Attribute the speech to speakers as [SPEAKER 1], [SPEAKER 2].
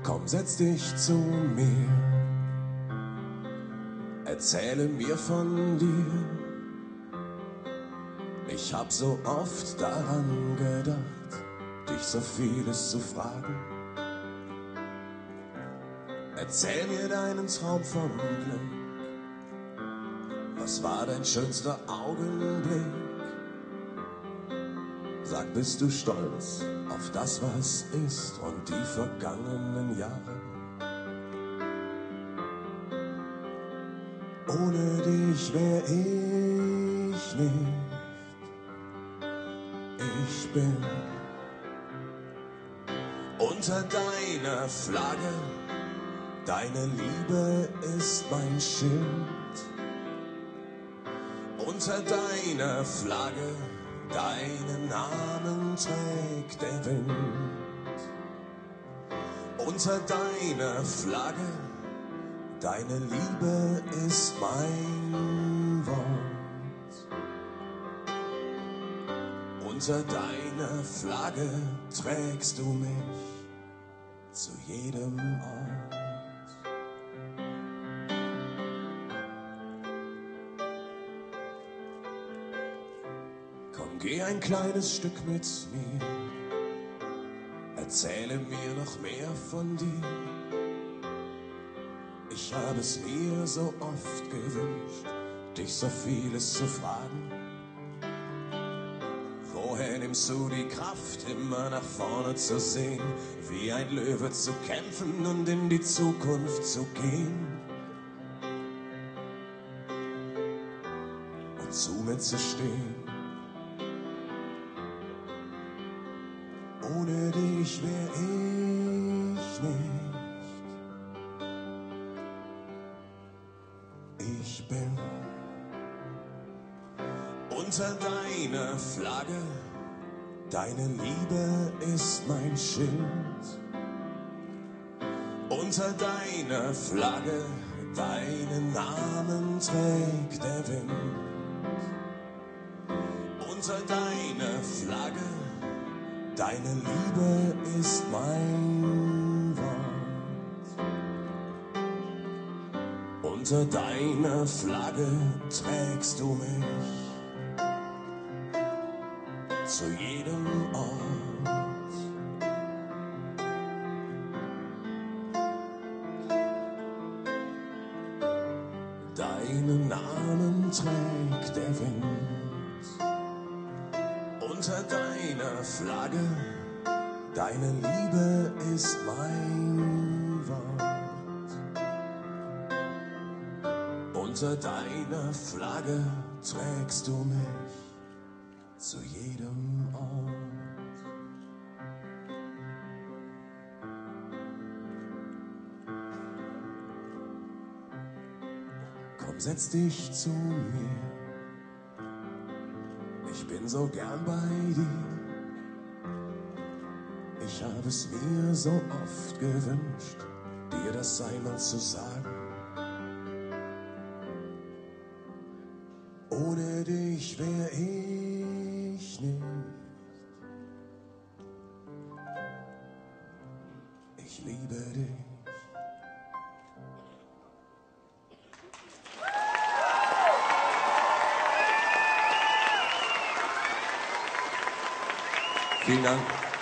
[SPEAKER 1] Komm, setz dich zu mir, erzähle mir von dir. Ich hab so oft daran gedacht, dich so vieles zu fragen. Erzähl mir deinen Traum vom Glück. Was war dein schönster Augenblick? Sag, bist du stolz auf das, was ist und die vergangenen Jahre? Ohne dich wär ich nicht. Ich bin unter deiner Flagge. Deine Liebe ist mein Schild. Unter deiner Flagge, deinen Namen trägt der Wind. Unter deiner Flagge, deine Liebe ist mein Wort. Unter deiner Flagge trägst du mich zu jedem Ort. Komm, geh ein kleines Stück mit mir, erzähle mir noch mehr von dir. Ich habe es mir so oft gewünscht, dich so vieles zu fragen. Woher nimmst du die Kraft, immer nach vorne zu sehen, wie ein Löwe zu kämpfen und in die Zukunft zu gehen? Und zu mir zu stehen. Ohne dich wär ich nicht. Ich bin unter deiner Flagge. Deine Liebe ist mein Schild. Unter deiner Flagge, deinen Namen trägt der Wind. Unter deiner Flagge, deine Liebe ist mein Wort. Unter deiner Flagge trägst du mich zu jedem Ort. Deinen Namen trägt der Wind. Unter deiner Flagge, deine Liebe ist mein Wort. Unter deiner Flagge trägst du mich zu jedem Ort. Komm, setz dich zu mir. Ich bin so gern bei dir. Ich habe es mir so oft gewünscht, dir das einmal zu sagen. Ohne dich wär ich nicht. Ich liebe dich. Vielen Dank.